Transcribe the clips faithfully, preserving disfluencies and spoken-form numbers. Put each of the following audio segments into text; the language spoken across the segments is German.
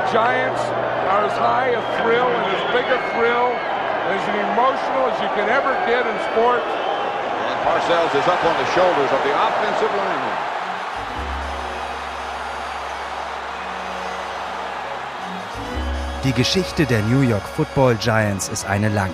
Giants are as high a thrill and as big a thrill, as emotional as you can ever get in sports. And Parcells is up on the shoulders of the offensive lineman. Die Geschichte der New York Football Giants ist eine lange.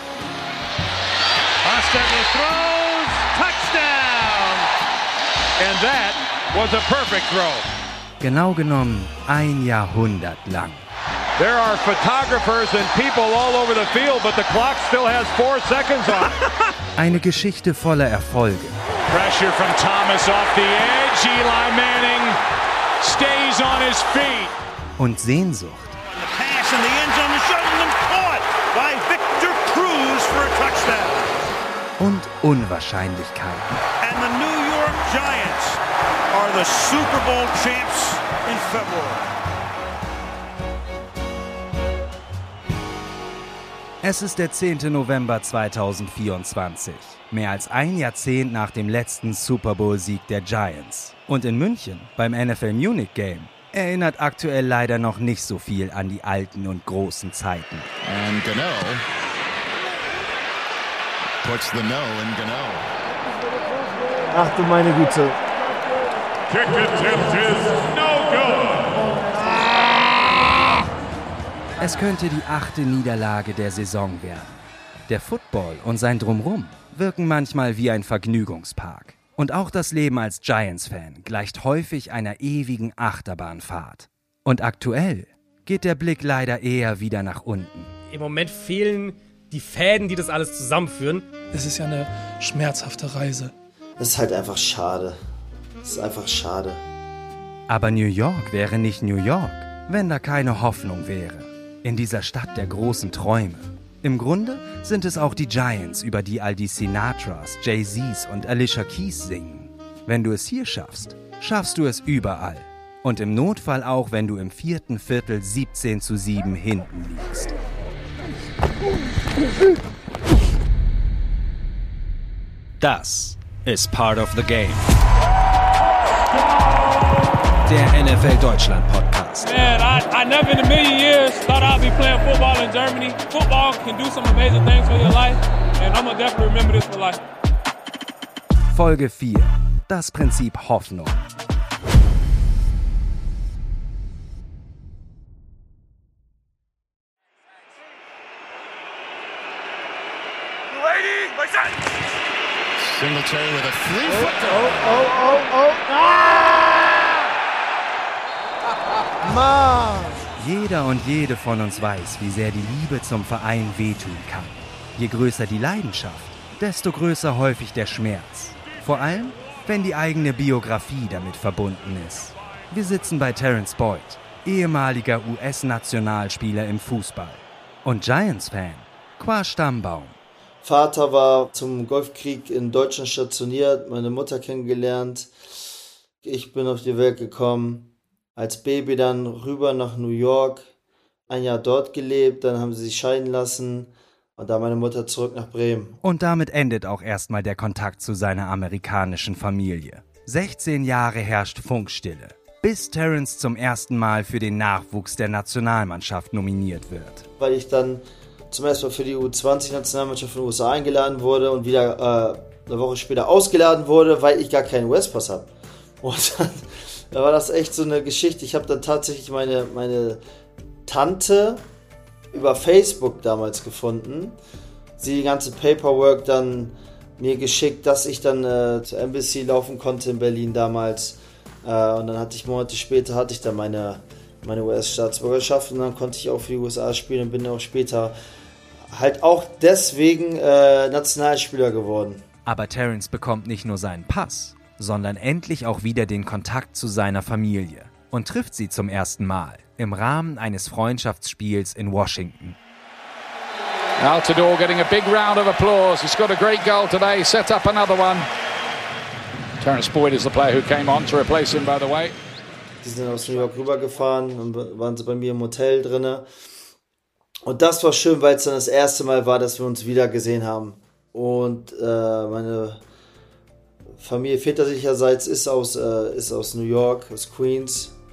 Hostetler throws, touchdown! And that was a perfect throw. Genau genommen ein Jahrhundert lang. There are photographers and people all over the field, but the clock still has four seconds on it. Eine Geschichte voller Erfolge. Pressure from Thomas off the edge. Eli Manning stays on his feet. Und Sehnsucht. Pass in the end zone, the shot and caught by Victor Cruz for a touchdown. Und Unwahrscheinlichkeiten. And the New York Giants are the Super Bowl champs in February. Es ist der zehnte November zweitausendvierundzwanzig, mehr als ein Jahrzehnt nach dem letzten Super Bowl-Sieg der Giants. Und in München, beim N F L Munich Game, erinnert aktuell leider noch nicht so viel an die alten und großen Zeiten. And Gano puts the no in Gano. Ach du meine Güte. Kick attempt is no good. Es könnte die achte Niederlage der Saison werden. Der Football und sein Drumrum wirken manchmal wie ein Vergnügungspark. Und auch das Leben als Giants-Fan gleicht häufig einer ewigen Achterbahnfahrt. Und aktuell geht der Blick leider eher wieder nach unten. Im Moment fehlen die Fäden, die das alles zusammenführen. Es ist ja eine schmerzhafte Reise. Das ist halt einfach schade. Das ist einfach schade. Aber New York wäre nicht New York, wenn da keine Hoffnung wäre. In dieser Stadt der großen Träume. Im Grunde sind es auch die Giants, über die all die Sinatras, Jay-Z's und Alicia Keys singen. Wenn du es hier schaffst, schaffst du es überall. Und im Notfall auch, wenn du im vierten Viertel siebzehn zu sieben hinten liegst. Das ist Part of the Game. Der N F L Deutschland Podcast. Man, I, I never in a million years thought I'd be playing football in Germany. Football can do some amazing things for your life, and I'm gonna definitely remember this for life. Folge vier. Das Prinzip Hoffnung. Singletary with a free Oh, foot. oh, oh, oh, oh. Ah! Mann! Jeder und jede von uns weiß, wie sehr die Liebe zum Verein wehtun kann. Je größer die Leidenschaft, desto größer häufig der Schmerz. Vor allem, wenn die eigene Biografie damit verbunden ist. Wir sitzen bei Terrence Boyd, ehemaliger U S-Nationalspieler im Fußball. Und Giants-Fan, qua Stammbaum. Vater war zum Golfkrieg in Deutschland stationiert, meine Mutter kennengelernt. Ich bin auf die Welt gekommen. Als Baby dann rüber nach New York, ein Jahr dort gelebt, dann haben sie sich scheiden lassen und dann meine Mutter zurück nach Bremen. Und damit endet auch erstmal der Kontakt zu seiner amerikanischen Familie. sechzehn Jahre herrscht Funkstille, bis Terrence zum ersten Mal für den Nachwuchs der Nationalmannschaft nominiert wird. Weil ich dann zum ersten Mal für die U zwanzig-Nationalmannschaft von den U S A eingeladen wurde und wieder äh, eine Woche später ausgeladen wurde, weil ich gar keinen U S-Pass habe. Und dann da war das echt so eine Geschichte. Ich habe dann tatsächlich meine, meine Tante über Facebook damals gefunden. Sie die ganze Paperwork dann mir geschickt, dass ich dann äh, zur Embassy laufen konnte in Berlin damals. Äh, und dann hatte ich Monate später hatte ich dann meine, meine U S-Staatsbürgerschaft und dann konnte ich auch für die U S A spielen und bin auch später halt auch deswegen äh, Nationalspieler geworden. Aber Terrence bekommt nicht nur seinen Pass, sondern endlich auch wieder den Kontakt zu seiner Familie und trifft sie zum ersten Mal im Rahmen eines Freundschaftsspiels in Washington. Altidore getting a big round of applause. He scored a great goal today, set up another one. Terrence Boyd is the player who came on to replace him, by the way. Die sind aus New York rübergefahren und waren sie bei mir im Hotel drin. Und das war schön, weil es dann das erste Mal war, dass wir uns wieder gesehen haben. Und äh, meine Familie väterlicherseits ist aus, äh, ist aus New York, aus Queens.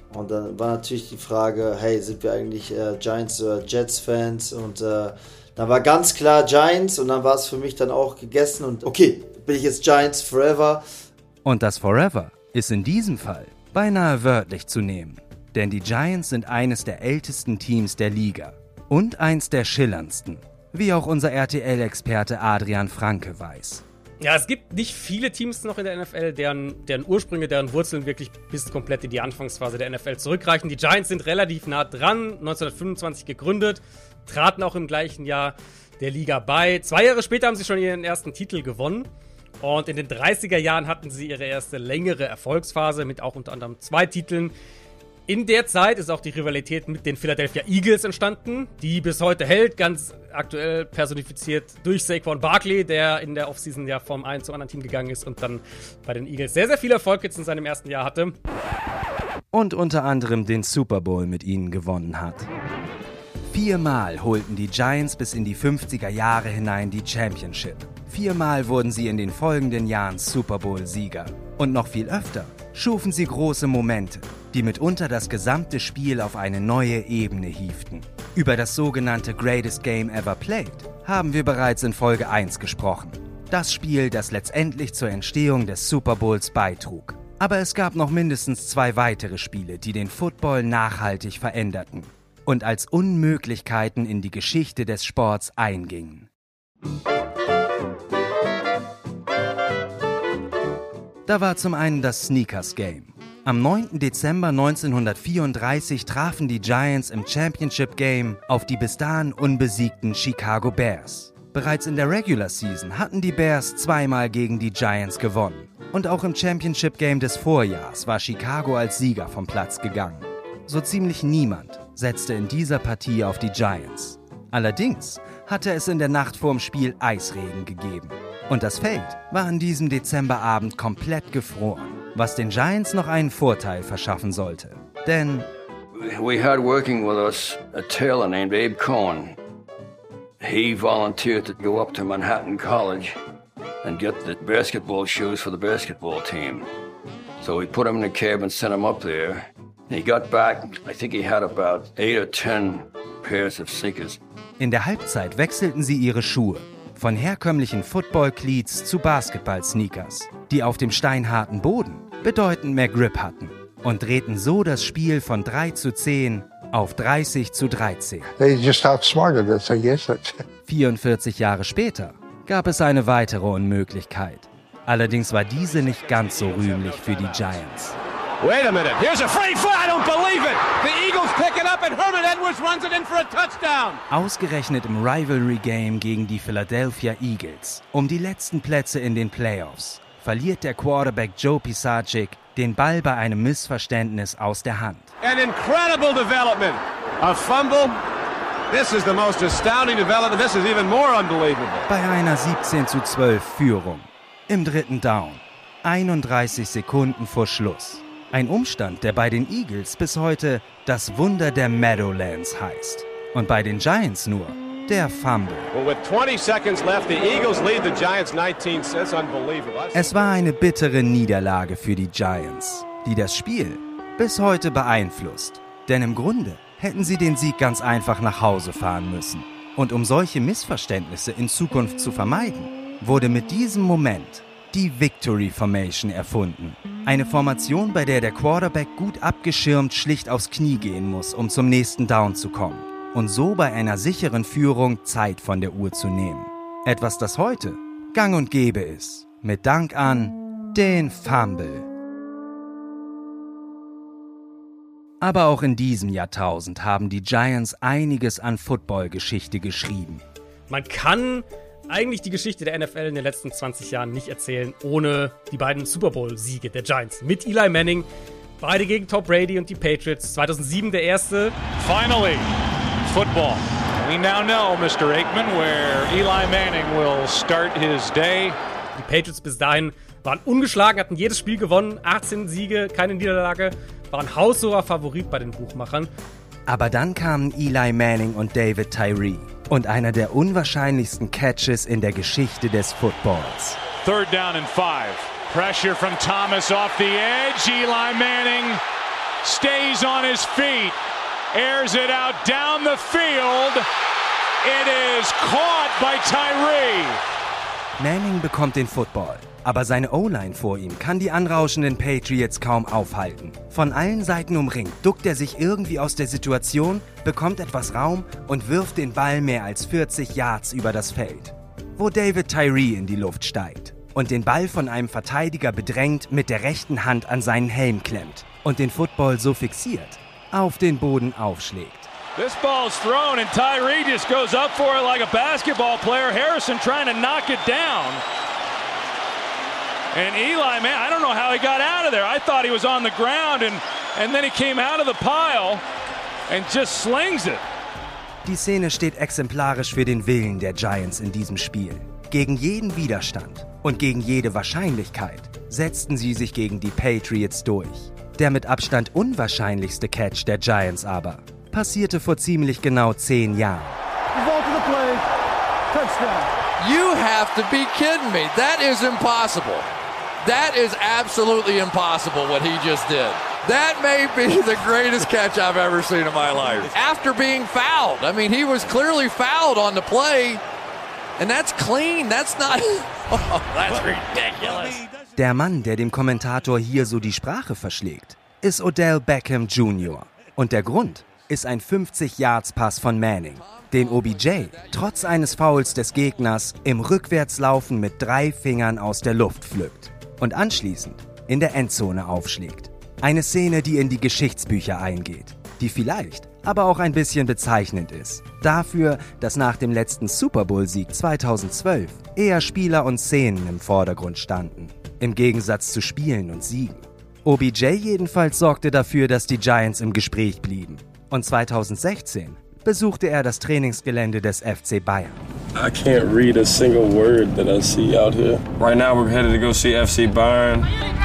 Und dann war natürlich die Frage, hey, sind wir eigentlich äh, Giants oder Jets-Fans? Und äh, dann war ganz klar Giants und dann war es für mich dann auch gegessen und okay, bin ich jetzt Giants forever. Und das Forever ist in diesem Fall beinahe wörtlich zu nehmen. Denn die Giants sind eines der ältesten Teams der Liga und eins der schillerndsten, wie auch unser R T L-Experte Adrian Franke weiß. Ja, es gibt nicht viele Teams noch in der N F L, deren, deren Ursprünge, deren Wurzeln wirklich bis komplett in die Anfangsphase der N F L zurückreichen. Die Giants sind relativ nah dran, neunzehnhundertfünfundzwanzig gegründet, traten auch im gleichen Jahr der Liga bei. Zwei Jahre später haben sie schon ihren ersten Titel gewonnen. Und in den dreißiger Jahren hatten sie ihre erste längere Erfolgsphase mit auch unter anderem zwei Titeln. In der Zeit ist auch die Rivalität mit den Philadelphia Eagles entstanden, die bis heute hält, ganz aktuell personifiziert durch Saquon Barkley, der in der Offseason ja vom einen zum anderen Team gegangen ist und dann bei den Eagles sehr, sehr viel Erfolg jetzt in seinem ersten Jahr hatte. Und unter anderem den Super Bowl mit ihnen gewonnen hat. Viermal holten die Giants bis in die fünfziger Jahre hinein die Championship. Viermal wurden sie in den folgenden Jahren Super Bowl-Sieger. Und noch viel öfter schufen sie große Momente, die mitunter das gesamte Spiel auf eine neue Ebene hieften. Über das sogenannte Greatest Game Ever Played haben wir bereits in Folge eins gesprochen. Das Spiel, das letztendlich zur Entstehung des Super Bowls beitrug. Aber es gab noch mindestens zwei weitere Spiele, die den Football nachhaltig veränderten und als Unmöglichkeiten in die Geschichte des Sports eingingen. Da war zum einen das Sneakers Game. Am neunten Dezember neunzehnhundertvierunddreißig trafen die Giants im Championship Game auf die bis dahin unbesiegten Chicago Bears. Bereits in der Regular Season hatten die Bears zweimal gegen die Giants gewonnen. Und auch im Championship Game des Vorjahrs war Chicago als Sieger vom Platz gegangen. So ziemlich niemand setzte in dieser Partie auf die Giants. Allerdings hatte es in der Nacht vorm Spiel Eisregen gegeben. Und das Feld war an diesem Dezemberabend komplett gefroren, was den Giants noch einen Vorteil verschaffen sollte. Denn we had working with us a tailor named Abe Cohen. He volunteered to go up to Manhattan College and get the basketball shoes for the basketball team. So we put him in a cab and sent him up there. He got back, I think he had about eight or ten pairs of sneakers. In der Halbzeit wechselten sie ihre Schuhe. Von herkömmlichen Football-Cleats zu Basketball-Sneakers, die auf dem steinharten Boden bedeutend mehr Grip hatten und drehten so das Spiel von drei zu zehn auf dreißig zu dreizehn. They just outsmarted us, I guess. vierundvierzig Jahre später gab es eine weitere Unmöglichkeit. Allerdings war diese nicht ganz so rühmlich für die Giants. Wait a minute, here's a free foot, I don't believe it! The Eagles pick it up and Herman Edwards runs it in for a touchdown! Ausgerechnet im Rivalry-Game gegen die Philadelphia Eagles, um die letzten Plätze in den Playoffs, verliert der Quarterback Joe Pisarcik den Ball bei einem Missverständnis aus der Hand. An incredible development! A fumble? This is the most astounding development, this is even more unbelievable. Bei einer siebzehn zu zwölf Führung, im dritten Down, einunddreißig Sekunden vor Schluss. Ein Umstand, der bei den Eagles bis heute das Wunder der Meadowlands heißt. Und bei den Giants nur der Fumble. Well, with twenty seconds left, the Eagles lead the Giants nineteen. That's unbelievable. Es war eine bittere Niederlage für die Giants, die das Spiel bis heute beeinflusst. Denn im Grunde hätten sie den Sieg ganz einfach nach Hause fahren müssen. Und um solche Missverständnisse in Zukunft zu vermeiden, wurde mit diesem Moment die Victory Formation erfunden. Eine Formation, bei der der Quarterback gut abgeschirmt schlicht aufs Knie gehen muss, um zum nächsten Down zu kommen. Und so bei einer sicheren Führung Zeit von der Uhr zu nehmen. Etwas, das heute gang und gäbe ist. Mit Dank an den Fumble. Aber auch in diesem Jahrtausend haben die Giants einiges an Football-Geschichte geschrieben. Man kann eigentlich die Geschichte der N F L in den letzten zwanzig Jahren nicht erzählen, ohne die beiden Super Bowl-Siege der Giants mit Eli Manning. Beide gegen Tom Brady und die Patriots. zweitausendsieben der erste. Finally, football. We now know, Mister Aikman, where Eli Manning will start his day. Die Patriots bis dahin waren ungeschlagen, hatten jedes Spiel gewonnen, achtzehn Siege, keine Niederlage, waren haushoher Favorit bei den Buchmachern. Aber dann kamen Eli Manning und David Tyree und einer der unwahrscheinlichsten Catches in der Geschichte des Footballs. Third down and five. Pressure from Thomas off the edge. Eli Manning stays on his feet, airs it out down the field. It is caught by Tyree. Manning bekommt den Football, aber seine O-Line vor ihm kann die anrauschenden Patriots kaum aufhalten. Von allen Seiten umringt, duckt er sich irgendwie aus der Situation, bekommt etwas Raum und wirft den Ball mehr als vierzig Yards über das Feld, wo David Tyree in die Luft steigt und den Ball von einem Verteidiger bedrängt mit der rechten Hand an seinen Helm klemmt und den Football so fixiert auf den Boden aufschlägt. This ball's thrown and Tyree just goes up for it like a basketball player. Harrison trying to knock it down. And Eli, man, I don't know how he got out of there. I thought he was on the ground and, and then he came out of the pile and just slings it. Die Szene steht exemplarisch für den Willen der Giants in diesem Spiel. Gegen jeden Widerstand und gegen jede Wahrscheinlichkeit setzten sie sich gegen die Patriots durch. Der mit Abstand unwahrscheinlichste Catch der Giants aber passierte vor ziemlich genau zehn Jahren. You have to be kidding me. That is impossible. That is absolutely impossible what he just did. That may be the greatest catch I've ever seen in my life. After being fouled. I mean, he was clearly fouled on the play. And that's clean. That's not... Oh, that's ridiculous. Der Mann, der dem Kommentator hier so die Sprache verschlägt, ist Odell Beckham Junior Und der Grund ist ein fünfzig-Yards-Pass von Manning, den O B J trotz eines Fouls des Gegners im Rückwärtslaufen mit drei Fingern aus der Luft pflückt und anschließend in der Endzone aufschlägt. Eine Szene, die in die Geschichtsbücher eingeht, die vielleicht aber auch ein bisschen bezeichnend ist. Dafür, dass nach dem letzten Super Bowl-Sieg zweitausendzwölf eher Spieler und Szenen im Vordergrund standen, im Gegensatz zu Spielen und Siegen. O B J jedenfalls sorgte dafür, dass die Giants im Gespräch blieben. Und zweitausendsechzehn besuchte er das Trainingsgelände des F C Bayern. I can't read a single word that I see out here. Right now we're headed to go see F C Bayern.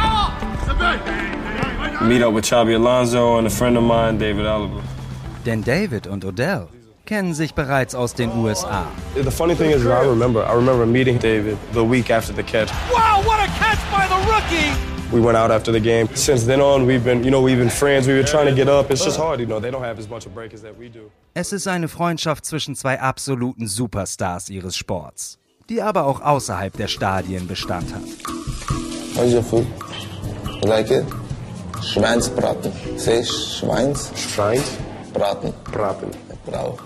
Meet up with Xabi Alonso and a friend of mine, David Alaba. Denn David und Odell kennen sich bereits aus den U S A. The funny thing is, I remember, I remember meeting David the week after the catch. Wow, what a catch by the rookie! We went out after the game. Since then on, we've been, you know, we've been friends. We were trying to get up. It's just hard, you know. They don't have as much a break as that we do. Es ist eine Freundschaft zwischen zwei absoluten Superstars ihres Sports, die aber auch außerhalb der Stadien Bestand hat. How's your food? You like it? Schweinsbraten. Fisch, Schweins. Schweins? Braten. Braten. Brau.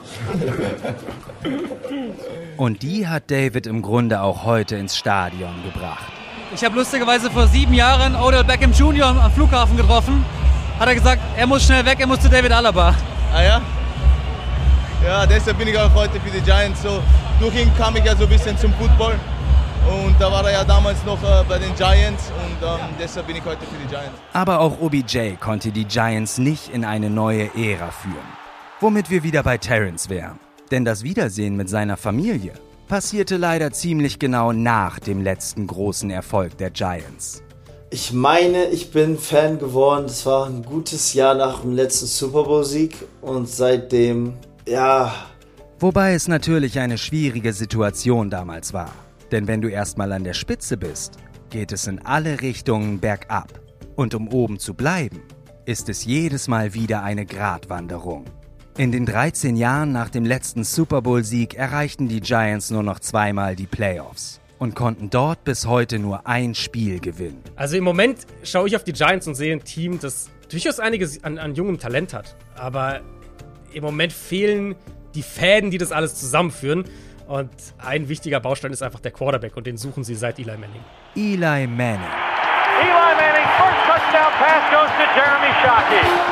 Und die hat David im Grunde auch heute ins Stadion gebracht. Ich habe lustigerweise vor sieben Jahren Odell Beckham Junior am Flughafen getroffen. Hat er gesagt, er muss schnell weg, er muss zu David Alaba. Ah ja? Ja, deshalb bin ich auch heute für die Giants. So, durch ihn kam ich ja so ein bisschen zum Football. Und da war er ja damals noch äh, bei den Giants und ähm, deshalb bin ich heute für die Giants. Aber auch O B J konnte die Giants nicht in eine neue Ära führen. Womit wir wieder bei Terrence wären. Denn das Wiedersehen mit seiner Familie passierte leider ziemlich genau nach dem letzten großen Erfolg der Giants. Ich meine, ich bin Fan geworden. Es war ein gutes Jahr nach dem letzten Super Bowl-Sieg und seitdem, ja... Wobei es natürlich eine schwierige Situation damals war. Denn wenn du erstmal an der Spitze bist, geht es in alle Richtungen bergab. Und um oben zu bleiben, ist es jedes Mal wieder eine Gratwanderung. In den dreizehn Jahren nach dem letzten Super Bowl-Sieg erreichten die Giants nur noch zweimal die Playoffs und konnten dort bis heute nur ein Spiel gewinnen. Also im Moment schaue ich auf die Giants und sehe ein Team, das durchaus einiges an, an jungem Talent hat. Aber im Moment fehlen die Fäden, die das alles zusammenführen. Und ein wichtiger Baustein ist einfach der Quarterback und den suchen sie seit Eli Manning. Eli Manning. Eli Manning, first touchdown pass goes to Jeremy Shockey.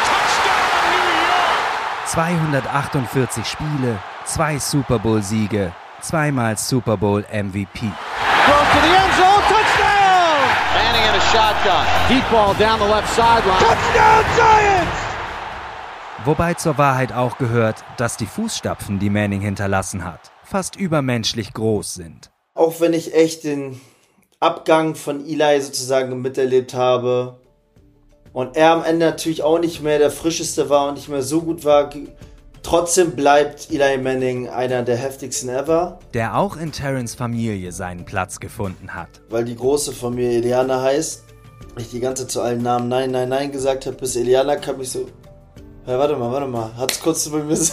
zweihundertachtundvierzig Spiele, zwei Super Bowl-Siege, zweimal Super Bowl M V P. Throws to the end zone, touchdown! Manning in a shotgun. Deep ball down the left sideline. Touchdown Giants! Wobei zur Wahrheit auch gehört, dass die Fußstapfen, die Manning hinterlassen hat, fast übermenschlich groß sind. Auch wenn ich echt den Abgang von Eli sozusagen miterlebt habe und er am Ende natürlich auch nicht mehr der frischeste war und nicht mehr so gut war, trotzdem bleibt Eli Manning einer der heftigsten ever. Der auch in Terrence Familie seinen Platz gefunden hat. Weil die große Familie Eliana heißt ich die ganze Zeit zu allen Namen Nein, Nein, Nein gesagt habe, bis Eliana kam, ich so, ja, warte mal, warte mal, hat's kurz bei mir,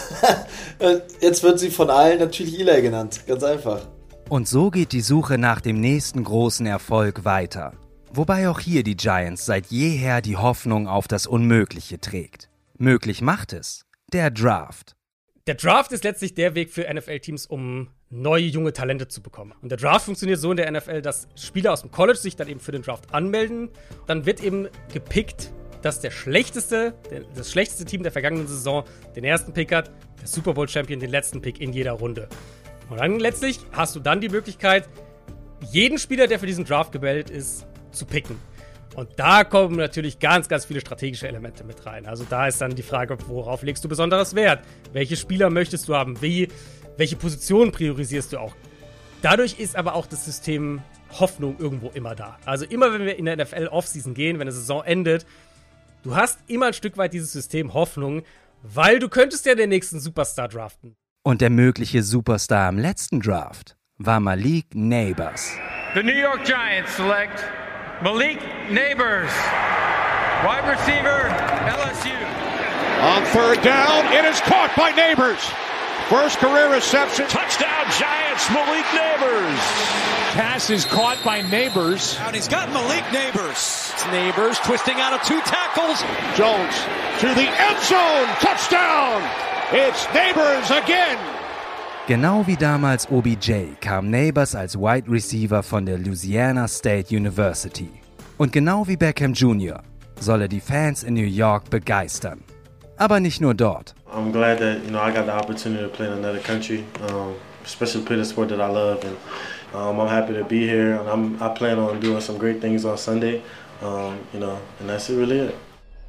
jetzt wird sie von allen natürlich Eli genannt, ganz einfach. Und so geht die Suche nach dem nächsten großen Erfolg weiter. Wobei auch hier die Giants seit jeher die Hoffnung auf das Unmögliche trägt. Möglich macht es der Draft. Der Draft ist letztlich der Weg für N F L-Teams, um neue, junge Talente zu bekommen. Und der Draft funktioniert so in der N F L, dass Spieler aus dem College sich dann eben für den Draft anmelden. Dann wird eben gepickt, dass der schlechteste, der, das schlechteste Team der vergangenen Saison den ersten Pick hat, der Super Bowl-Champion den letzten Pick in jeder Runde. Und dann letztlich hast du dann die Möglichkeit, jeden Spieler, der für diesen Draft gewählt ist, zu picken. Und da kommen natürlich ganz, ganz viele strategische Elemente mit rein. Also da ist dann die Frage, worauf legst du besonderes Wert? Welche Spieler möchtest du haben? Wie, welche Positionen priorisierst du auch? Dadurch ist aber auch das System Hoffnung irgendwo immer da. Also immer, wenn wir in der N F L Offseason gehen, wenn eine Saison endet, du hast immer ein Stück weit dieses System Hoffnung, weil du könntest ja den nächsten Superstar draften. Und der mögliche Superstar im letzten Draft war Malik Nabers. The New York Giants select Malik Nabers, wide receiver, L S U. On third down, it is caught by Nabers. First career reception. Touchdown Giants, Malik Nabers. Pass is caught by Nabers. And he's got Malik Nabers. It's Nabers twisting out of two tackles. Jones to the end zone. Touchdown. It's Nabers again. Genau wie damals O B J kam Nabers als Wide Receiver von der Louisiana State University. Und genau wie Beckham Junior soll er die Fans in New York begeistern. Aber nicht nur dort. I'm glad that, you know, I got the opportunity to play in another country, um, especially play the sport that I love, and um, I'm happy to be here. And I'm, I plan on doing some great things on Sunday, um, you know, and that's it really it.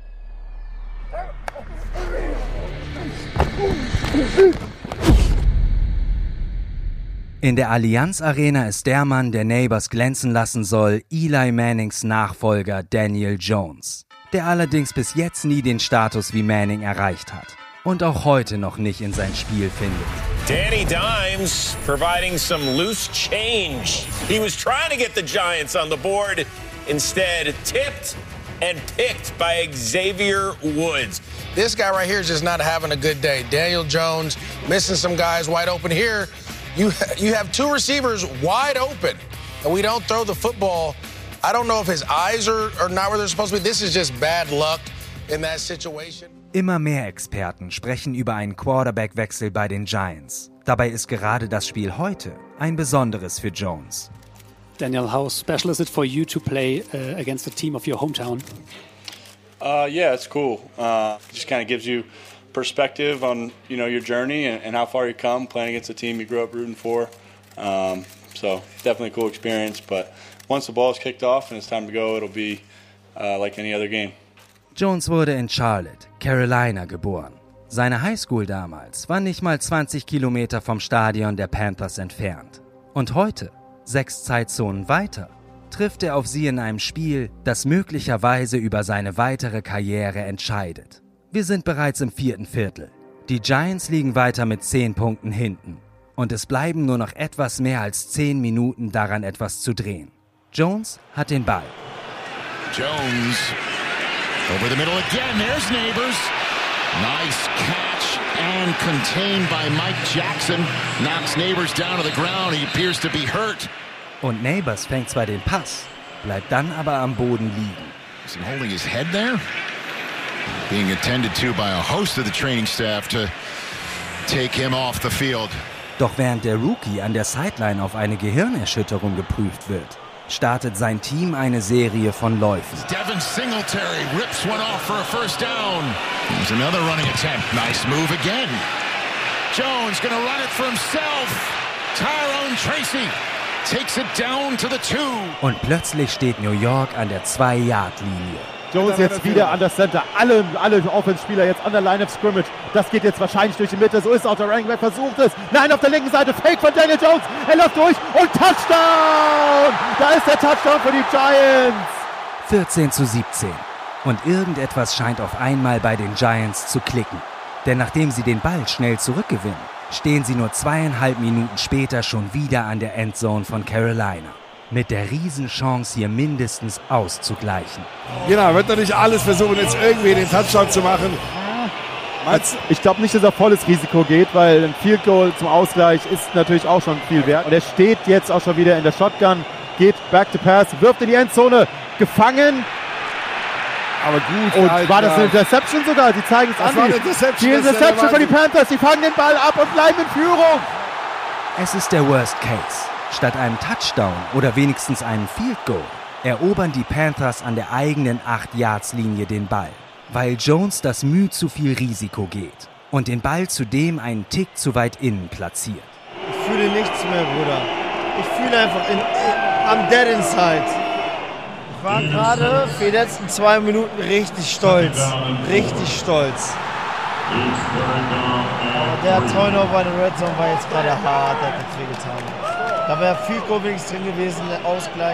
In der Allianz Arena ist der Mann, der Nabers glänzen lassen soll, Eli Mannings Nachfolger Daniel Jones, der allerdings bis jetzt nie den Status wie Manning erreicht hat und auch heute noch nicht in sein Spiel findet. Danny Dimes providing some loose change. He was trying to get the Giants on the board, instead tipped and picked by Xavier Woods. This guy right here is just not having a good day. Daniel Jones missing some guys wide open here. You you have two receivers wide open, and we don't throw the football. I don't know if his eyes are, are not where they're supposed to be. This is just bad luck in that situation. Immer mehr Experten sprechen über einen Quarterback-Wechsel bei den Giants. Dabei ist gerade das Spiel heute ein besonderes für Jones. Daniel, how special is it for you to play uh, against a team of your hometown? Uh, yeah, it's cool. Uh, just kind of gives you perspective on, you know, your journey and, and how far you come playing against a team you grew up rooting for. Um, so definitely a cool experience. But once the ball is kicked off and it's time to go, it'll be uh, like any other game. Jones wurde in Charlotte, Carolina, geboren. Seine Highschool damals war nicht mal zwanzig Kilometer vom Stadion der Panthers entfernt. Und heute, sechs Zeitzonen weiter, trifft er auf sie in einem Spiel, das möglicherweise über seine weitere Karriere entscheidet. Wir sind bereits im vierten Viertel. Die Giants liegen weiter mit zehn Punkten hinten. Und es bleiben nur noch etwas mehr als zehn Minuten daran, etwas zu drehen. Jones hat den Ball. Jones over the middle again. There's Nabers. Nice catch and contained by Mike Jackson. Knocks Nabers down to the ground. He appears to be hurt. Und Nabers fängt zwar den Pass, bleibt dann aber am Boden liegen. Is he holding his head there? Being attended to by a host of the training staff to take him off the field. Doch während der Rookie an der Sideline auf eine Gehirnerschütterung geprüft wird, startet sein Team eine Serie von Läufen. Devin Singletary rips one off for a first down. There's another running attempt. Nice move again. Jones gonna run it for himself. Tyrone Tracy takes it down to the two. Und plötzlich steht New York an der zwei-Yard-Linie. Jones jetzt wieder an der Center. Alle, alle Offense-Spieler jetzt an der Line of Scrimmage. Das geht jetzt wahrscheinlich durch die Mitte. So ist auch der Running Back, versucht es. Nein, auf der linken Seite. Fake von Daniel Jones. Er läuft durch und Touchdown! Da ist der Touchdown für die Giants. vierzehn zu siebzehn. Und irgendetwas scheint auf einmal bei den Giants zu klicken. Denn nachdem sie den Ball schnell zurückgewinnen, stehen sie nur zweieinhalb Minuten später schon wieder an der Endzone von Carolina. mit der Riesenchance hier mindestens auszugleichen. Genau, wird natürlich alles versuchen, jetzt irgendwie den Touchdown zu machen. Ich glaube nicht, dass er volles Risiko geht, weil ein Field Goal zum Ausgleich ist natürlich auch schon viel wert. Und er steht jetzt auch schon wieder in der Shotgun, geht back to pass, wirft in die Endzone, gefangen. Aber gut, und Alter. War das eine Interception sogar? Sie zeigen es das an. War eine Interception, die Interception von den Panthers, die fangen den Ball ab und bleiben in Führung. Es ist der Worst Case. Statt einem Touchdown oder wenigstens einem Field Goal erobern die Panthers an der eigenen acht-Yards-Linie den Ball, weil Jones das Mühe zu viel Risiko geht und den Ball zudem einen Tick zu weit innen platziert. Ich fühle nichts mehr, Bruder. Ich fühle einfach in, in, am Dead Inside. Ich war gerade für die letzten zwei Minuten richtig stolz. Richtig stolz. Aber der Turnover in der Red Zone war jetzt gerade hart, der hat jetzt wehgetan. Da wäre viel Goal wenigstens drin gewesen, der Ausgleich.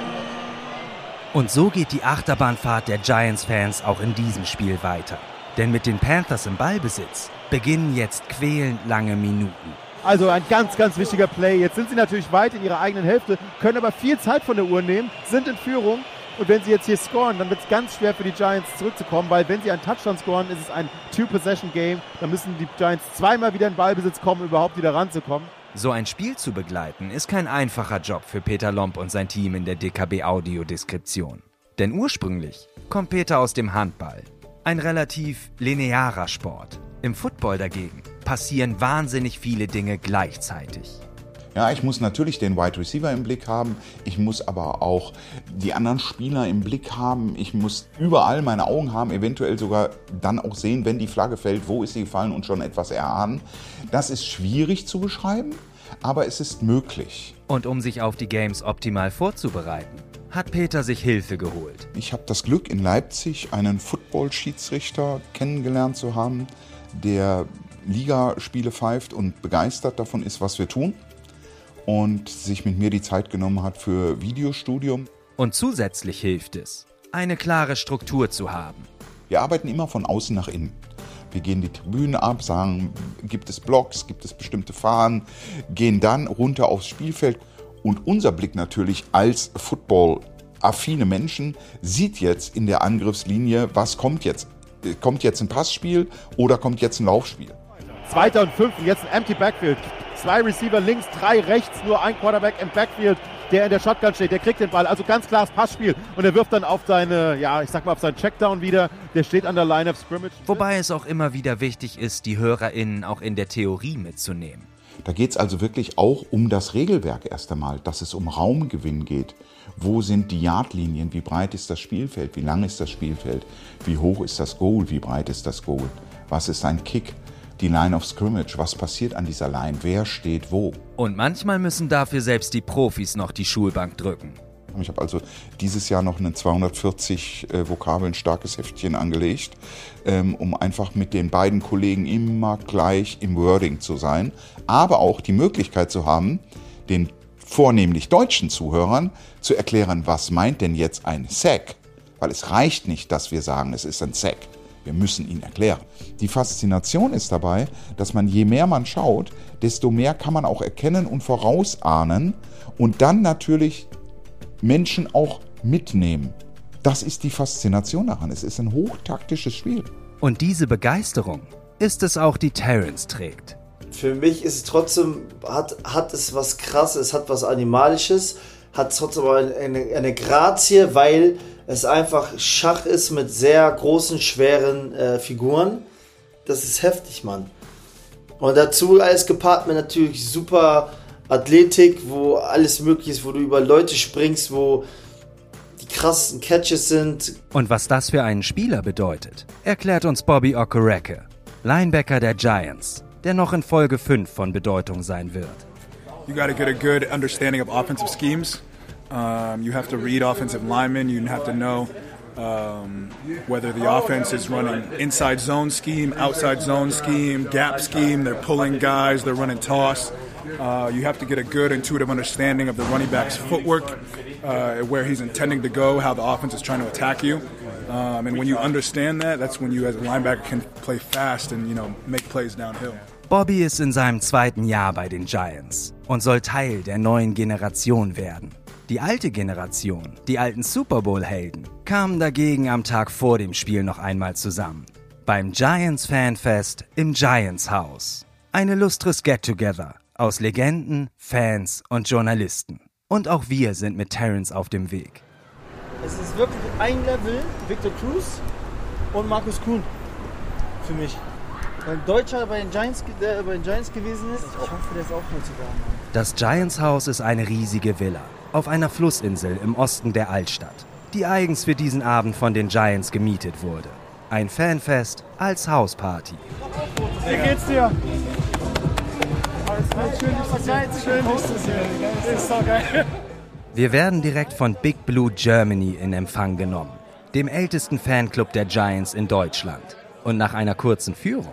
Und so geht die Achterbahnfahrt der Giants-Fans auch in diesem Spiel weiter. Denn mit den Panthers im Ballbesitz beginnen jetzt quälend lange Minuten. Also ein ganz, ganz wichtiger Play. Jetzt sind sie natürlich weit in ihrer eigenen Hälfte, können aber viel Zeit von der Uhr nehmen, sind in Führung. Und wenn sie jetzt hier scoren, dann wird es ganz schwer für die Giants zurückzukommen, weil wenn sie einen Touchdown scoren, ist es ein Two-Possession-Game. Dann müssen die Giants zweimal wieder in Ballbesitz kommen, um überhaupt wieder ranzukommen. So ein Spiel zu begleiten, ist kein einfacher Job für Peter Lomb und sein Team in der D K B-Audiodeskription. Denn ursprünglich kommt Peter aus dem Handball. Ein relativ linearer Sport. Im Football dagegen passieren wahnsinnig viele Dinge gleichzeitig. Ja, ich muss natürlich den Wide Receiver im Blick haben, ich muss aber auch die anderen Spieler im Blick haben, ich muss überall meine Augen haben, eventuell sogar dann auch sehen, wenn die Flagge fällt, wo ist sie gefallen und schon etwas erahnen. Das ist schwierig zu beschreiben, aber es ist möglich. Und um sich auf die Games optimal vorzubereiten, hat Peter sich Hilfe geholt. Ich habe das Glück, in Leipzig einen Football-Schiedsrichter kennengelernt zu haben, der Ligaspiele pfeift und begeistert davon ist, was wir tun. Und sich mit mir die Zeit genommen hat für Videostudium. Und zusätzlich hilft es, eine klare Struktur zu haben. Wir arbeiten immer von außen nach innen. Wir gehen die Tribünen ab, sagen, gibt es Blocks, gibt es bestimmte Fahnen, gehen dann runter aufs Spielfeld. Und unser Blick natürlich als Football-affine Menschen sieht jetzt in der Angriffslinie, was kommt jetzt. Kommt jetzt ein Passspiel oder kommt jetzt ein Laufspiel? Zweiter und fünf und jetzt ein Empty Backfield. Zwei Receiver links, drei rechts, nur ein Quarterback im Backfield, der in der Shotgun steht. Der kriegt den Ball, also ganz klares Passspiel. Und er wirft dann auf seine, ja, ich sag mal, auf seinen Checkdown wieder. Der steht an der Line of Scrimmage. Wobei es auch immer wieder wichtig ist, die HörerInnen auch in der Theorie mitzunehmen. Da geht es also wirklich auch um das Regelwerk erst einmal, dass es um Raumgewinn geht. Wo sind die Yardlinien? Wie breit ist das Spielfeld? Wie lang ist das Spielfeld? Wie hoch ist das Goal? Wie breit ist das Goal? Was ist ein Kick? Die Line of Scrimmage, was passiert an dieser Line, wer steht wo. Und manchmal müssen dafür selbst die Profis noch die Schulbank drücken. Ich habe also dieses Jahr noch ein zweihundertvierzig äh, Vokabeln starkes Heftchen angelegt, ähm, um einfach mit den beiden Kollegen immer gleich im Wording zu sein, aber auch die Möglichkeit zu haben, den vornehmlich deutschen Zuhörern zu erklären, was meint denn jetzt ein Sack? Weil es reicht nicht, dass wir sagen, es ist ein Sack. Wir müssen ihn erklären. Die Faszination ist dabei, dass man, je mehr man schaut, desto mehr kann man auch erkennen und vorausahnen und dann natürlich Menschen auch mitnehmen. Das ist die Faszination daran. Es ist ein hochtaktisches Spiel. Und diese Begeisterung ist es auch, die Terrence trägt. Für mich ist es trotzdem, hat, hat es was Krasses, hat was Animalisches, hat trotzdem eine, eine, eine Grazie, weil es einfach Schach ist mit sehr großen, schweren äh, Figuren. Das ist heftig, Mann. Und dazu alles gepaart mit natürlich super Athletik, wo alles möglich ist, wo du über Leute springst, wo die krassesten Catches sind. Und was das für einen Spieler bedeutet, erklärt uns Bobby Okereke, Linebacker der Giants, der noch in Folge fünf von Bedeutung sein wird. You got to get a good understanding of offensive schemes. Um, you have to read offensive linemen. You have to know um, whether the offense is running inside zone scheme, outside zone scheme, gap scheme. They're pulling guys. They're running toss. Uh, you have to get a good intuitive understanding of the running back's footwork, uh, where he's intending to go, how the offense is trying to attack you. Um, and when you understand that, that's when you as a linebacker can play fast and, you know, make plays downhill. Bobby ist in seinem zweiten Jahr bei den Giants und soll Teil der neuen Generation werden. Die alte Generation, die alten Super Bowl-Helden, kamen dagegen am Tag vor dem Spiel noch einmal zusammen. Beim Giants Fanfest im Giants Haus. Eine lustres Get-Together aus Legenden, Fans und Journalisten. Und auch wir sind mit Terrence auf dem Weg. Es ist wirklich ein Level, Victor Cruz und Markus Kuhn. Für mich. Weil ein Deutscher bei den Giants, der bei den Giants gewesen ist, ich hoffe, der ist auch heutzutage. Das Giants Haus ist eine riesige Villa auf einer Flussinsel im Osten der Altstadt, die eigens für diesen Abend von den Giants gemietet wurde. Ein Fanfest als Hausparty. Wie geht's dir? Alles schön, dich zu sehen. Schön, dich zu sehen. Das ist so geil. Wir werden direkt von Big Blue Germany in Empfang genommen, dem ältesten Fanclub der Giants in Deutschland. Und nach einer kurzen Führung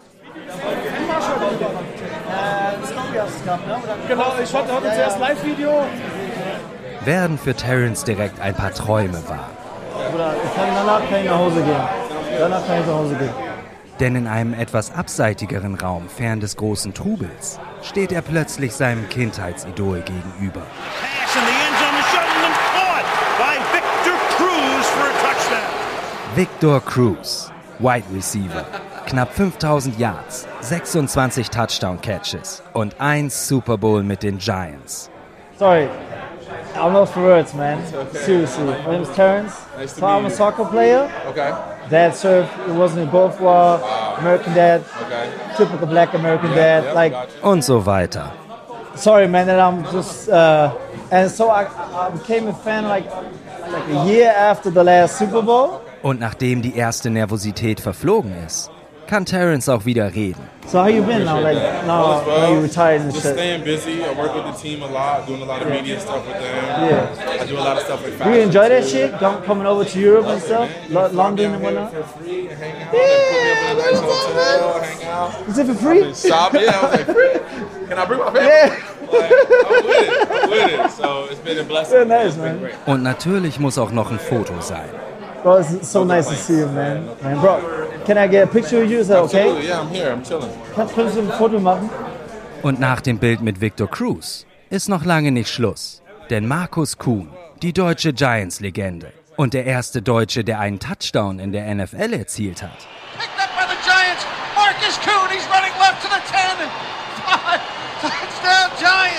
Genau, ich hatte heute zuerst Live-Video. werden für Terrence direkt ein paar Träume wahr. Bruder, ich kann danach kann ich nach Hause gehen. Danach kann ich nach Hause gehen. Denn in einem etwas abseitigeren Raum fern des großen Trubels steht er plötzlich seinem Kindheitsidol gegenüber. Pass in the end zone is shot and caught by Victor Cruz for a touchdown. Victor Cruz, Wide Receiver, knapp fünftausend Yards, sechsundzwanzig Touchdown-Catches und ein Super Bowl mit den Giants. Sorry, I'm lost for words, man. Okay. Seriously. My name is Terrence. Nice to so meet I'm a you. soccer player. Okay. Dad served. It wasn't a Gulf War. Wow. American dad. Okay. Typical black American Yeah, dad. yeah, like, got you. Und so weiter. sorry, man, that I'm just. Uh, and so I, I became a fan like like a year after the last Super Bowl. Und nachdem die erste Nervosität verflogen ist, kann Terrence auch wieder reden. So how you been now? Like now, now you retired and Just shit. staying busy. I work with the team a lot, doing a lot of media stuff with them. Yeah. I do a lot of stuff with Do fashion. you enjoy that shit? Go- Coming over to Europe and stuff, Lo- London and whatnot. For free and hang out. And put me up in a nice hotel, hang out. Is it for free? Shop, yeah. I was like, free? Can I bring my family? Yeah. Like, I'm with it. I'm with it. So it's been a blessing. Yeah, nice, It's been man. great. Und natürlich muss auch noch ein Foto sein. Bro, it's so nice to see you, man. Man, bro, can I get a picture with you? Is that okay? Absolutely, yeah, I'm here. I'm chilling. Kann, kannst du ein Foto machen? Und nach dem Bild mit Victor Cruz ist noch lange nicht Schluss. Denn Markus Kuhn, die deutsche Giants-Legende und der erste Deutsche, der einen Touchdown in der N F L erzielt hat, Picked up by the Giants. Marcus Kuhn, he's running left to the ten. And touchdown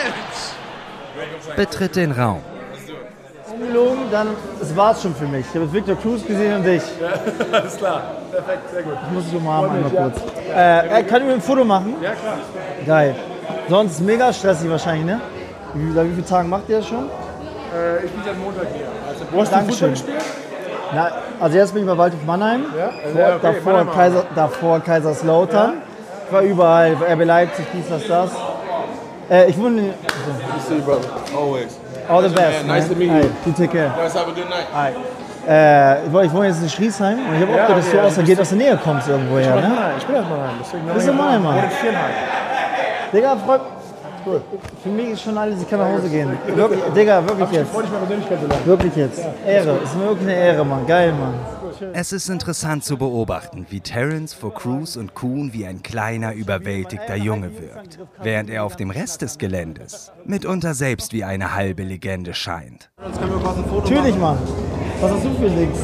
Giants. betritt den Raum. Ungelogen, dann das war's schon für mich. Ich habe Victor Cruz gesehen und dich. Ja, alles klar. Perfekt, sehr gut. Ich muss dich umarmen einmal kurz. Äh, kann ich mir ein Foto machen? Ja, klar. Geil. Sonst mega stressig wahrscheinlich, ne? Wie, seit wie vielen Tagen macht ihr das schon? Äh, ich bin seit Montag hier. Also, wo hast du Dankeschön. Fußball gespielt? Na, also jetzt bin ich bei Waldhof Mannheim. Ja? Vor, Ja, okay, davor, Mannheim. Kaiser, davor Kaiserslautern. Ich war überall, R B Leipzig, dies, das, das. Äh, ich wohne in... You see, brother. Always. All the Pleasure, best, man. Nice man. to meet Hey, you. you take care. Guys, have a good night. Hi. Äh, ich wohne- ich wohne jetzt in Schriesheim und ich habe auch Ja, gehört, dass du okay, aus der, also geht aus der Nähe kommst irgendwo Ich her, bin aus ne? Mannheim. Ich bin aus Mannheim. Deswegen Bist du Mannheim, Mann? Ich wohne in Vierenheim. Digga, freut cool. Für mich ist schon alles, ich kann nach Hause gehen. Wirklich, Digga, wirklich Hab ich jetzt. gefreut, dich mal persönlich kennenzulernen. Wirklich jetzt. Ehre. Ist mir wirklich eine Ehre, Mann. Geil, Mann. Es ist interessant zu beobachten, wie Terrence vor Cruz und Kuhn wie ein kleiner, überwältigter Junge wirkt, während er auf dem Rest des Geländes mitunter selbst wie eine halbe Legende scheint. Natürlich, Mann. Was hast du für Links?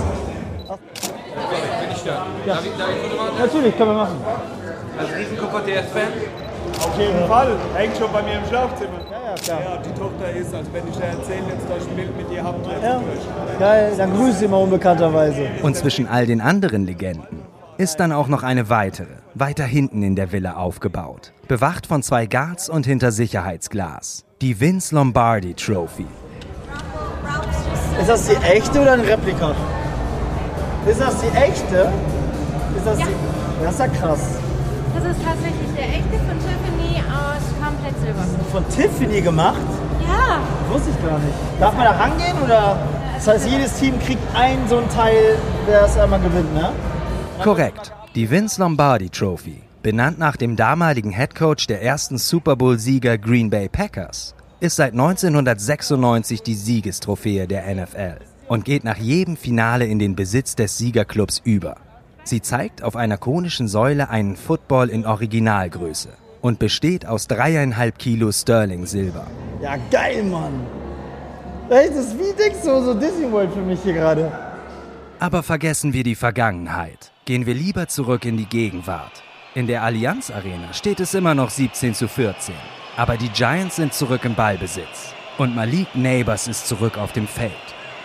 Ja. Natürlich, können wir machen. Als Riesengucker D S-Fan? Auf jeden Fall. Hängt schon bei mir im Schlafzimmer. Ja, ja, klar. Ja, die Tochter ist, also wenn ich da erzähle, jetzt, dass ich ein Bild mit ihr habe, jetzt Ja. durch. Geil, dann grüß sie mal unbekannterweise. Und zwischen all den anderen Legenden ist dann auch noch eine weitere, weiter hinten in der Villa aufgebaut, bewacht von zwei Guards und hinter Sicherheitsglas. Die Vince Lombardi Trophy. Ist das die echte oder ein Replika? Ist das die echte? Ist das Ja. die? Das ist ja krass. Das ist tatsächlich der echte von Tiffany aus komplett Silber. Von Tiffany gemacht? Ja. Wusste ich gar nicht. Darf man da rangehen oder? Das heißt, jedes Team kriegt einen so einen Teil, der es einmal gewinnt, ne? Korrekt. Die Vince Lombardi Trophy, benannt nach dem damaligen Headcoach der ersten Super Bowl-Sieger Green Bay Packers, ist seit neunzehnhundertsechsundneunzig die Siegestrophäe der N F L und geht nach jedem Finale in den Besitz des Siegerclubs über. Sie zeigt auf einer konischen Säule einen Football in Originalgröße und besteht aus dreieinhalb Kilo Sterling Silber. Ja, geil, Mann. Das ist wie denkst du, so Disney World für mich hier gerade. Aber vergessen wir die Vergangenheit. Gehen wir lieber zurück in die Gegenwart. In der Allianz Arena steht es immer noch siebzehn zu vierzehn. Aber die Giants sind zurück im Ballbesitz. Und Malik Neighbors ist zurück auf dem Feld.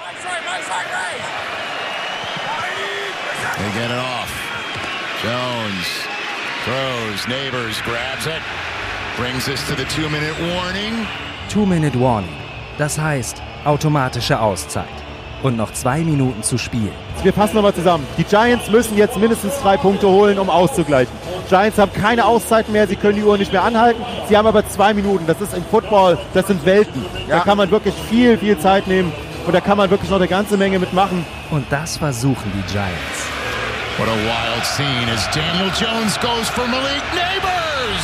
They get it off. Jones throws. Neighbors grabs it. Brings us to the two-minute warning. Two-Minute Warning. Das heißt automatische Auszeit. Und noch zwei Minuten zu spielen. Wir fassen nochmal zusammen. Die Giants müssen jetzt mindestens drei Punkte holen, um auszugleichen. Giants haben keine Auszeiten mehr, sie können die Uhr nicht mehr anhalten. Sie haben aber zwei Minuten. Das ist im Football, das sind Welten. Ja. Da kann man wirklich viel, viel Zeit nehmen. Und da kann man wirklich noch eine ganze Menge mitmachen. Und das versuchen die Giants. What a wild scene as Daniel Jones goes for Malik Neighbors.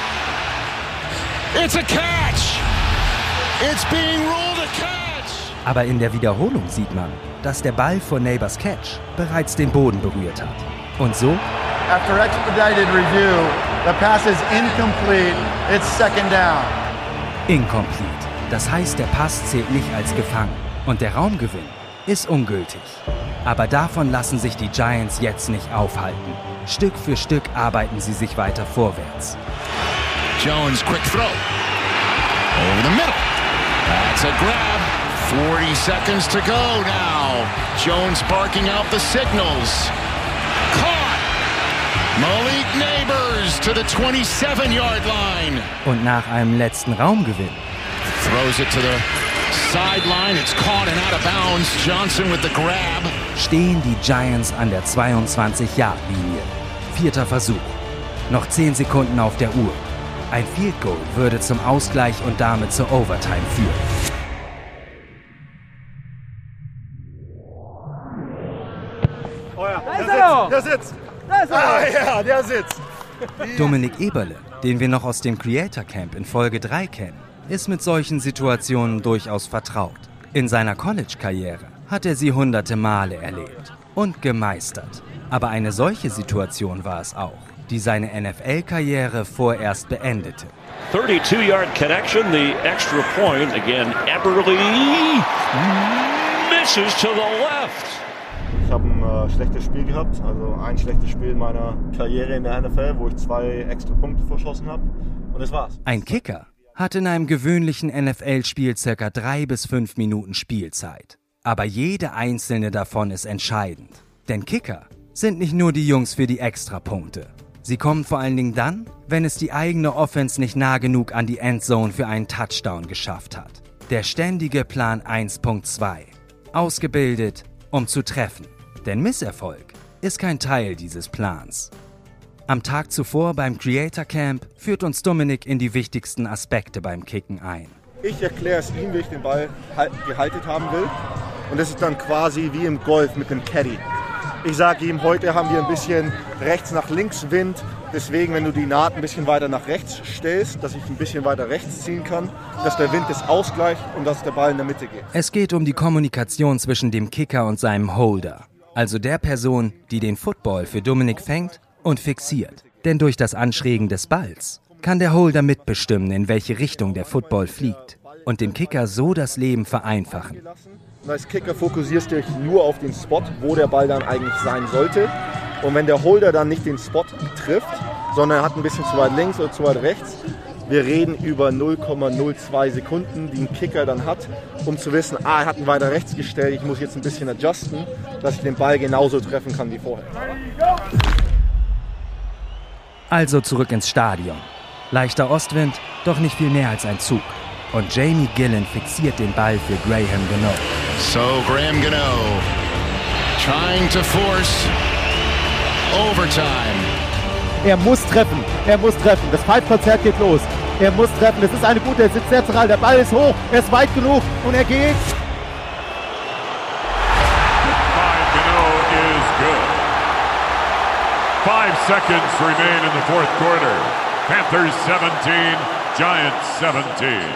It's a catch. It's being ruled a catch. Aber in der Wiederholung sieht man, dass der Ball vor Neighbors Catch bereits den Boden berührt hat. Und so? After expedited review, the pass is incomplete. It's second down. Incomplete. Das heißt, der Pass zählt nicht als gefangen. Und der Raumgewinn ist ungültig. Aber davon lassen sich die Giants jetzt nicht aufhalten. Stück für Stück arbeiten sie sich weiter vorwärts. Jones, quick throw. Over the middle. That's a grab. forty seconds to go now. Jones barking out the signals. Caught. Malik Neighbors to the twenty-seven-yard line. Und nach einem letzten Raumgewinn throws it to the sideline. It's caught and out of bounds. Johnson with the grab. Stehen die Giants an der zweiundzwanzig-Yard-Linie. Vierter Versuch. Noch zehn Sekunden auf der Uhr. Ein Field Goal würde zum Ausgleich und damit zur Overtime führen. Oh ja, der sitzt, der sitzt. Ah ja, der sitzt. Dominik Eberle, den wir noch aus dem Creator Camp in Folge drei kennen, ist mit solchen Situationen durchaus vertraut. In seiner College-Karriere hat er sie hunderte Male erlebt und gemeistert. Aber eine solche Situation war es auch, die seine N F L-Karriere vorerst beendete. thirty-two-yard connection, the extra point. Again, Eberle misses to the left. Ich habe ein äh, schlechtes Spiel gehabt, also ein schlechtes Spiel in meiner Karriere in der N F L, wo ich zwei extra Punkte verschossen habe. Und das war's. Ein Kicker hat in einem gewöhnlichen N F L-Spiel circa drei bis fünf Minuten Spielzeit. Aber jede einzelne davon ist entscheidend. Denn Kicker sind nicht nur die Jungs für die Extrapunkte. Sie kommen vor allen Dingen dann, wenn es die eigene Offense nicht nah genug an die Endzone für einen Touchdown geschafft hat. Der ständige Plan eins Punkt zwei. Ausgebildet, um zu treffen. Denn Misserfolg ist kein Teil dieses Plans. Am Tag zuvor beim Creator Camp führt uns Dominik in die wichtigsten Aspekte beim Kicken ein. Ich erkläre es ihm, wie ich den Ball gehalten haben will. Und das ist dann quasi wie im Golf mit dem Caddy. Ich sage ihm, heute haben wir ein bisschen rechts nach links Wind. Deswegen, wenn du die Naht ein bisschen weiter nach rechts stellst, dass ich ein bisschen weiter rechts ziehen kann, dass der Wind das ausgleicht und dass der Ball in der Mitte geht. Es geht um die Kommunikation zwischen dem Kicker und seinem Holder. Also der Person, die den Football für Dominik fängt und fixiert. Denn durch das Anschrägen des Balls kann der Holder mitbestimmen, in welche Richtung der Football fliegt. Und dem Kicker so das Leben vereinfachen. Und als Kicker fokussierst du dich nur auf den Spot, wo der Ball dann eigentlich sein sollte. Und wenn der Holder dann nicht den Spot trifft, sondern er hat ein bisschen zu weit links oder zu weit rechts, wir reden über null Komma null zwei Sekunden, die ein Kicker dann hat, um zu wissen, ah, er hat ihn weiter rechts gestellt, ich muss jetzt ein bisschen adjusten, dass ich den Ball genauso treffen kann wie vorher. Also zurück ins Stadion. Leichter Ostwind, doch nicht viel mehr als ein Zug. Und Jamie Gillen fixiert den Ball für Graham Gano. So Graham Gano trying to force overtime. Er muss treffen, er muss treffen. Das Pfeifkonzert geht los. Er muss treffen. Es ist eine gute, er sitzt sehr zentral. Der Ball ist hoch, er ist weit genug und er geht. Gano is good. Five seconds remain in the fourth quarter. Panthers seventeen, Giants seventeen.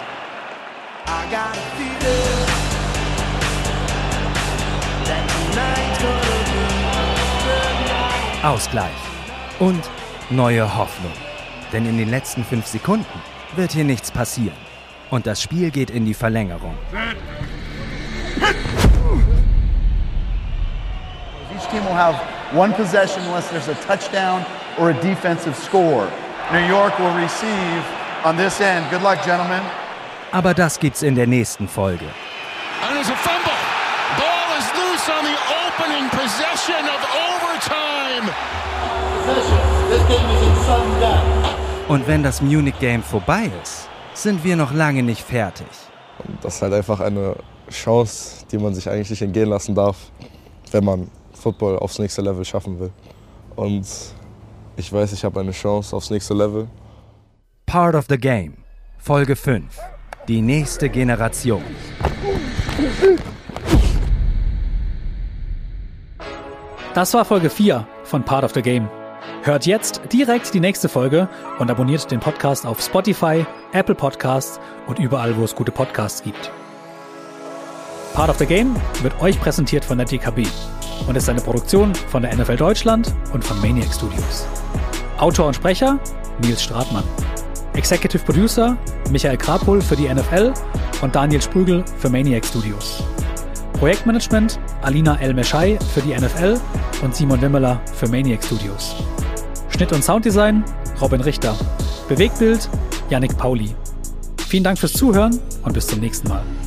Ausgleich und neue Hoffnung. Denn in den letzten fünf Sekunden wird hier nichts passieren. Und das Spiel geht in die Verlängerung. Each team will have one possession unless there's a touchdown or a defensive score. New York will receive on this end. Good luck, gentlemen. Aber das gibt's in der nächsten Folge. And there's a fumble. Ball is loose on the opening possession of overtime. This game is in sudden death. Und wenn das Munich Game vorbei ist, sind wir noch lange nicht fertig. Das ist halt einfach eine Chance, die man sich eigentlich nicht entgehen lassen darf, wenn man Football aufs nächste Level schaffen will. Und ich weiß, ich habe eine Chance aufs nächste Level. Part of the Game, Folge fünf. Die nächste Generation. Das war Folge vier von Part of the Game. Hört jetzt direkt die nächste Folge und abonniert den Podcast auf Spotify, Apple Podcasts und überall, wo es gute Podcasts gibt. Part of the Game wird euch präsentiert von der D K B und ist eine Produktion von der N F L Deutschland und von Maniac Studios. Autor und Sprecher Nils Stratmann. Executive Producer Michael Krapul für die N F L und Daniel Sprügel für Maniac Studios. Projektmanagement Alina El-Meschai für die N F L und Simon Wimmeler für Maniac Studios. Schnitt und Sounddesign Robin Richter. Bewegtbild Yannick Pauli. Vielen Dank fürs Zuhören und bis zum nächsten Mal.